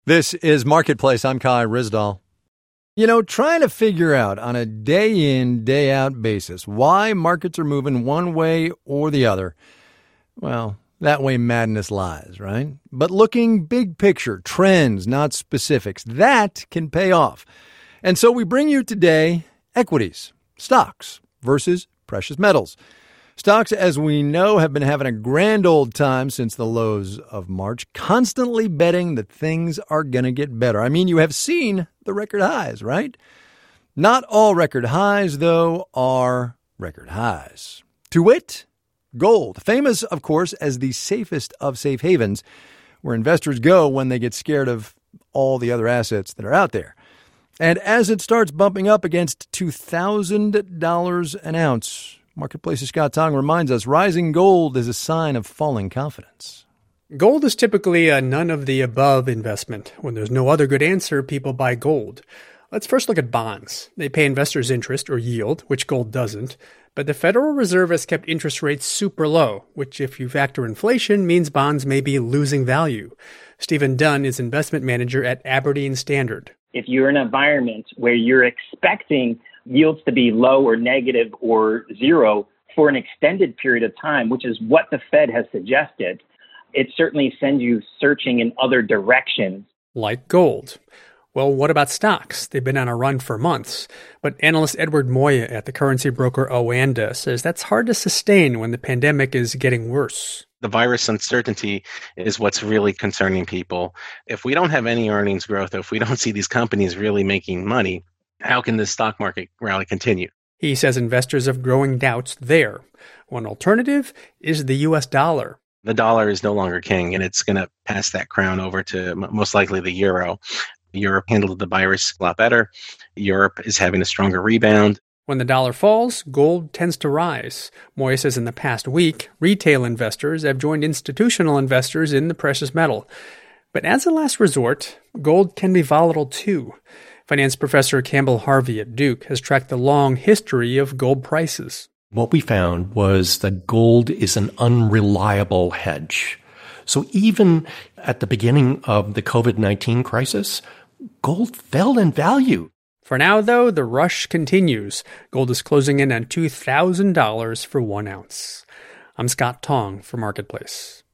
This is Marketplace. I'm Kai Ryssdal. You know, trying to figure out on a day in, day out basis why markets are moving one way or the other, well, that way madness lies, right? But looking big picture, trends, not specifics, that can pay off. And so we bring you today equities, stocks versus precious metals. Stocks, as we know, have been having a grand old time since the lows of March, constantly betting that things are going to get better. I mean, you have seen the record highs, right? Not all record highs, though, are record highs. To wit, gold, famous, of course, as the safest of safe havens, where investors go when they get scared of all the other assets that are out there. And as it starts bumping up against $2,000 an ounce, Marketplace's Scott Tong reminds us rising gold is a sign of falling confidence. Gold is typically a none-of-the-above investment. When there's no other good answer, people buy gold. Let's first look at bonds. They pay investors interest or yield, which gold doesn't. But the Federal Reserve has kept interest rates super low, which if you factor inflation means bonds may be losing value. Stephen Dunn is investment manager at Aberdeen Standard. If you're in an environment where you're expecting yields to be low or negative or zero for an extended period of time, which is what the Fed has suggested, it certainly sends you searching in other directions. Like gold. Well, what about stocks? They've been on a run for months. But analyst Edward Moya at the currency broker Oanda says that's hard to sustain when the pandemic is getting worse. The virus uncertainty is what's really concerning people. If we don't have any earnings growth, if we don't see these companies really making money, how can the stock market rally continue? He says investors have growing doubts there. One alternative is the U.S. dollar. The dollar is no longer king, and it's going to pass that crown over to most likely the euro. Europe handled the virus a lot better. Europe is having a stronger rebound. When the dollar falls, gold tends to rise. Moya says in the past week, retail investors have joined institutional investors in the precious metal. But as a last resort, gold can be volatile too. Finance professor Campbell Harvey at Duke has tracked the long history of gold prices. What we found was that gold is an unreliable hedge. So even at the beginning of the COVID-19 crisis, gold fell in value. For now, though, the rush continues. Gold is closing in on $2,000 for 1 ounce. I'm Scott Tong for Marketplace.